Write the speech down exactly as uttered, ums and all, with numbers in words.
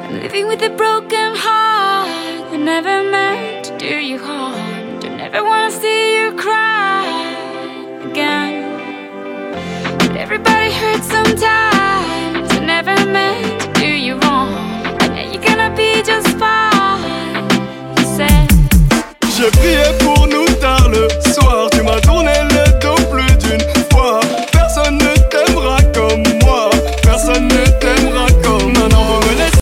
living with a broken heart. I never meant to do you harm. Don't ever wanna see